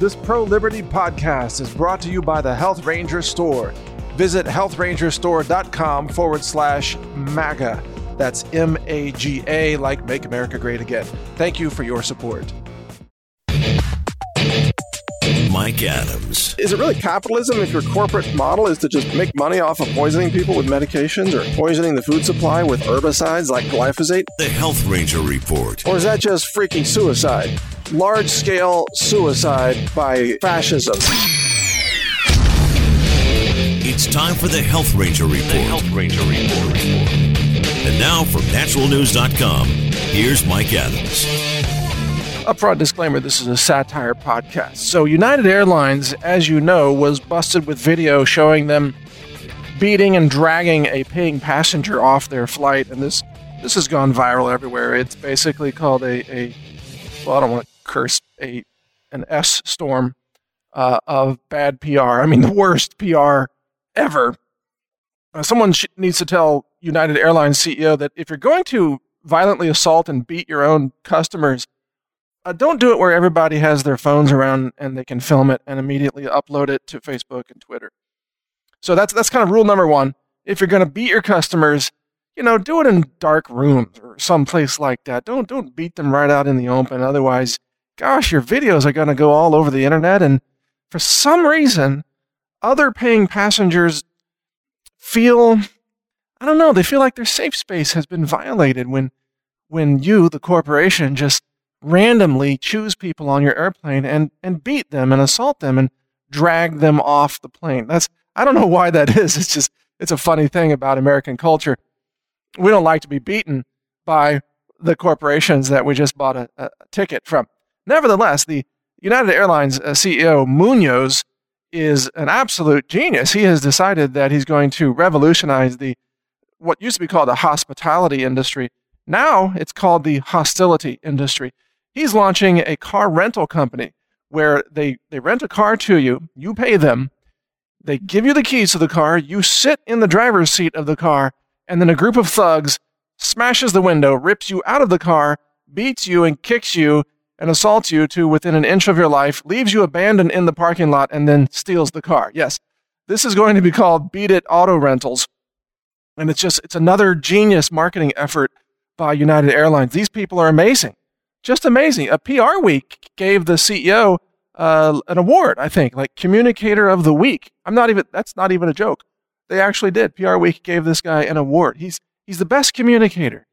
This Pro-Liberty podcast is brought to you by the Health Ranger Store. Visit healthrangerstore.com/MAGA. That's MAGA, like Make America Great Again. Thank you for your support. Mike Adams. Is it really capitalism if your corporate model is to just make money off of poisoning people with medications or poisoning the food supply with herbicides like glyphosate? The Health Ranger Report. Or is that just freaking suicide? Large-scale suicide by fascism. It's time for the Health Ranger Report. The Health Ranger Report. And now from naturalnews.com, here's Mike Adams. Upfront disclaimer, this is a satire podcast. So United Airlines, as you know, was busted with video showing them beating and dragging a paying passenger off their flight. And this has gone viral everywhere. It's basically called well, I don't want to curse, an S storm of bad PR. I mean, the worst PR ever. Someone needs to tell United Airlines CEO that if you're going to violently assault and beat your own customers, don't do it where everybody has their phones around and they can film it and immediately upload it to Facebook and Twitter. So that's kind of rule number one. If you're going to beat your customers, do it in dark rooms or someplace like that. Don't beat them right out in the open. Otherwise, gosh, your videos are going to go all over the internet. And for some reason, other paying passengers feel, they feel like their safe space has been violated when you, the corporation, just randomly choose people on your airplane and beat them and assault them and drag them off the plane. I don't know why that is. It's a funny thing about American culture. We don't like to be beaten by the corporations that we just bought a ticket from. Nevertheless, the United Airlines CEO Munoz is an absolute genius. He has decided that he's going to revolutionize what used to be called the hospitality industry. Now it's called the hostility industry. He's launching a car rental company where they rent a car to you, you pay them, they give you the keys to the car, you sit in the driver's seat of the car, and then a group of thugs smashes the window, rips you out of the car, beats you and kicks you and assaults you to within an inch of your life, leaves you abandoned in the parking lot, and then steals the car. Yes, this is going to be called Beat It Auto Rentals. And it's another genius marketing effort by United Airlines. These people are amazing. Just amazing. A PR Week gave the CEO an award, I think, like Communicator of the Week. That's not even a joke. They actually did. PR Week gave this guy an award. He's the best communicator,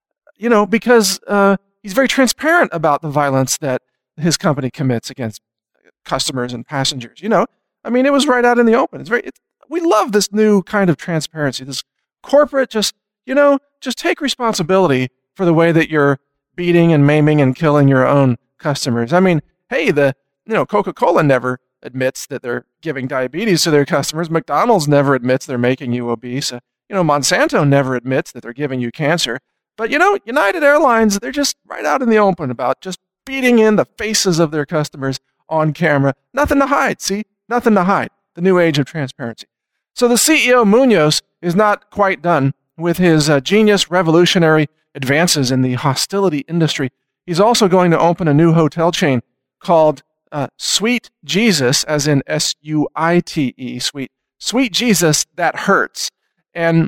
because he's very transparent about the violence that his company commits against customers and passengers. It was right out in the open. We love this new kind of transparency. This corporate just take responsibility for the way that you're beating and maiming and killing your own customers. I mean, hey, Coca-Cola never admits that they're giving diabetes to their customers. McDonald's never admits they're making you obese. Monsanto never admits that they're giving you cancer. But, United Airlines, they're just right out in the open about just beating in the faces of their customers on camera. Nothing to hide, see? Nothing to hide. The new age of transparency. So the CEO, Munoz, is not quite done with his genius revolutionary advances in the hostility industry. He's also going to open a new hotel chain called Sweet Jesus, as in SUITE, Sweet Jesus That Hurts. And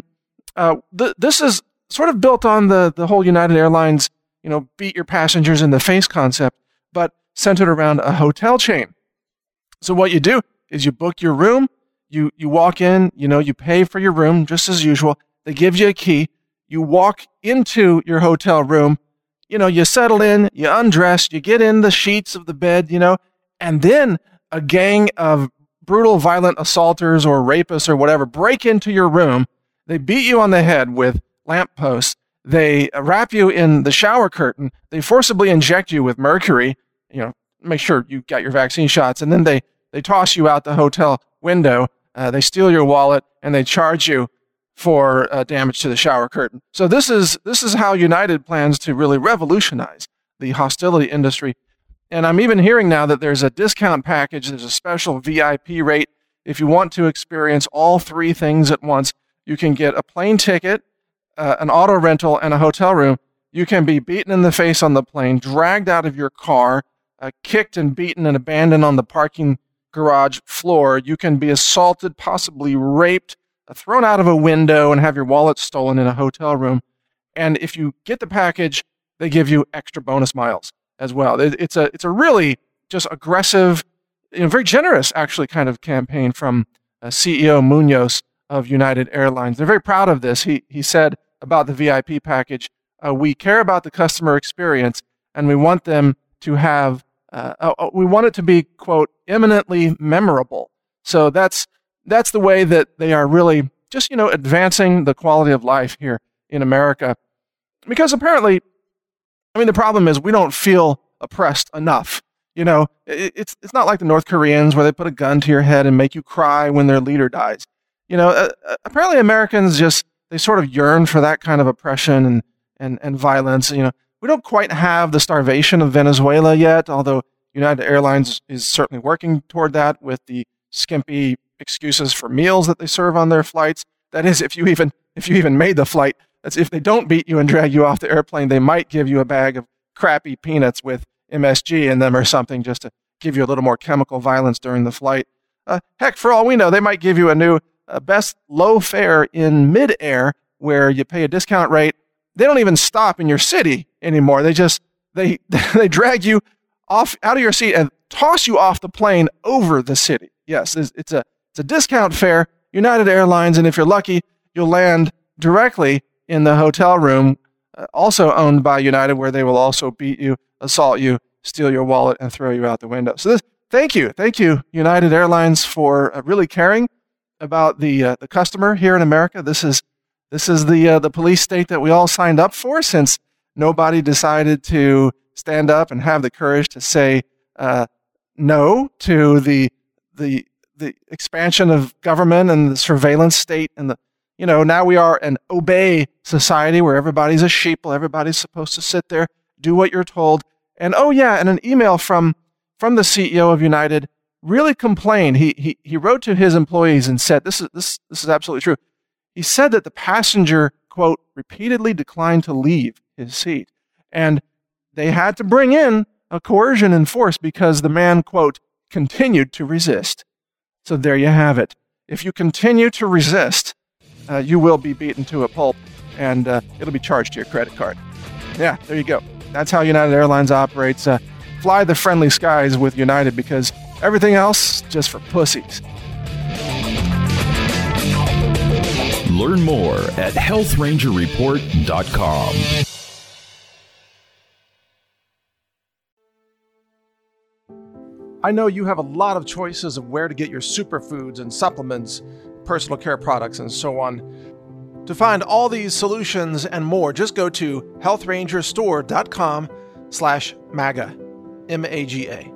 this is sort of built on the whole United Airlines, beat your passengers in the face concept, but centered around a hotel chain. So what you do is you book your room, you walk in, you pay for your room just as usual. They give you a key. You walk into your hotel room, you settle in, you undress, you get in the sheets of the bed, and then a gang of brutal, violent assaulters or rapists or whatever break into your room. They beat you on the head with lampposts. They wrap you in the shower curtain. They forcibly inject you with mercury, make sure you got your vaccine shots, and then they toss you out the hotel window. They steal your wallet, and they charge you for damage to the shower curtain. So this is how United plans to really revolutionize the hostility industry. And I'm even hearing now that there's a discount package. There's a special VIP rate. If you want to experience all three things at once, you can get a plane ticket, an auto rental, and a hotel room. You can be beaten in the face on the plane, dragged out of your car, kicked and beaten and abandoned on the parking garage floor. You can be assaulted, possibly raped, thrown out of a window, and have your wallet stolen in a hotel room. And if you get the package, they give you extra bonus miles as well. It's a really just aggressive, very generous, actually, kind of campaign from CEO Munoz of United Airlines. They're very proud of this. He said about the VIP package, we care about the customer experience, and we want them to have, we want it to be, quote, eminently memorable. So that's the way that they are really just, advancing the quality of life here in America. Because apparently, the problem is we don't feel oppressed enough. It's not like the North Koreans where they put a gun to your head and make you cry when their leader dies. Apparently Americans they sort of yearn for that kind of oppression and violence. We don't quite have the starvation of Venezuela yet, although United Airlines is certainly working toward that with the skimpy excuses for meals that they serve on their flights. That is, if you even made the flight. That's if they don't beat you and drag you off the airplane, they might give you a bag of crappy peanuts with MSG in them or something just to give you a little more chemical violence during the flight. Heck, for all we know, they might give you a new best low fare in midair where you pay a discount rate. They don't even stop in your city anymore. They drag you off out of your seat and toss you off the plane over the city. Yes, it's a discount fare, United Airlines, and if you're lucky, you'll land directly in the hotel room, also owned by United, where they will also beat you, assault you, steal your wallet, and throw you out the window. So thank you, United Airlines, for really caring about the customer here in America. This is the police state that we all signed up for, since nobody decided to stand up and have the courage to say no to the expansion of government and the surveillance state and now we are an obey society where everybody's a sheeple. Everybody's supposed to sit there, do what you're told. And and an email from the CEO of United really complained. He wrote to his employees and said, this is absolutely true. He said that the passenger, quote, repeatedly declined to leave his seat. And they had to bring in a coercion and force because the man, quote, continued to resist. So there you have it. If you continue to resist, you will be beaten to a pulp, and it'll be charged to your credit card. Yeah, there you go. That's how United Airlines operates. Fly the friendly skies with United, because everything else, just for pussies. Learn more at healthrangerreport.com. I know you have a lot of choices of where to get your superfoods and supplements, personal care products, and so on. To find all these solutions and more, just go to healthrangerstore.com/MAGA, M-A-G-A.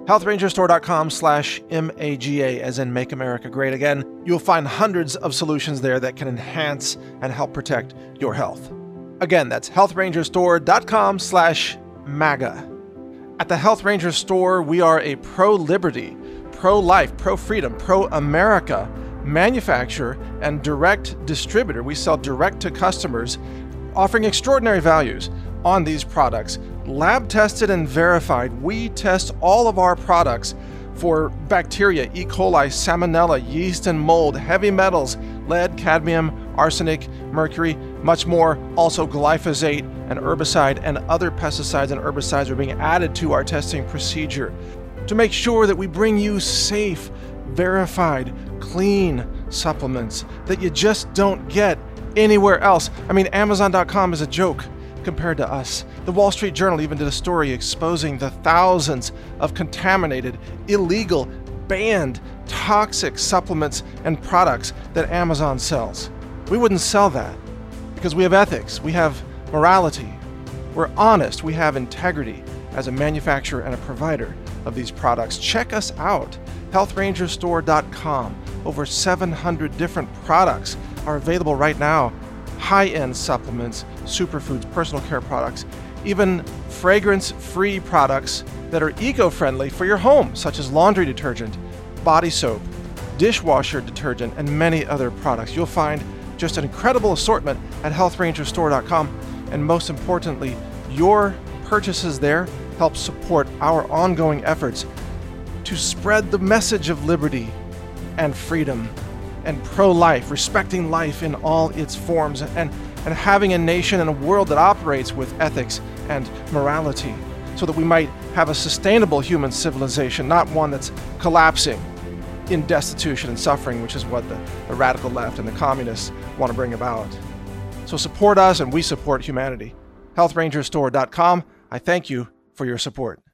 healthrangerstore.com/MAGA, as in Make America Great Again. You'll find hundreds of solutions there that can enhance and help protect your health. Again, that's healthrangerstore.com/MAGA. At the Health Ranger Store, we are a pro-liberty, pro-life, pro-freedom, pro-America manufacturer and direct distributor. We sell direct to customers, offering extraordinary values on these products. Lab tested and verified. We test all of our products for bacteria, E. coli, salmonella, yeast and mold, heavy metals, lead, cadmium, arsenic, mercury, much more. Also glyphosate, and herbicide and other pesticides and herbicides are being added to our testing procedure to make sure that we bring you safe, verified, clean supplements that you just don't get anywhere else. Amazon.com is a joke compared to us. The Wall Street Journal even did a story exposing the thousands of contaminated, illegal, banned, toxic supplements and products that Amazon sells. We wouldn't sell that because we have ethics, we have morality, we're honest, we have integrity as a manufacturer and a provider of these products. Check us out, healthrangerstore.com. Over 700 different products are available right now. High-end supplements, superfoods, personal care products, even fragrance-free products that are eco-friendly for your home, such as laundry detergent, body soap, dishwasher detergent, and many other products. You'll find just an incredible assortment at healthrangerstore.com, and most importantly, your purchases there help support our ongoing efforts to spread the message of liberty and freedom and pro-life, respecting life in all its forms, and having a nation and a world that operates with ethics and morality, so that we might have a sustainable human civilization, not one that's collapsing in destitution and suffering, which is what the radical left and the communists want to bring about. So support us, and we support humanity. HealthRangerStore.com. I thank you for your support.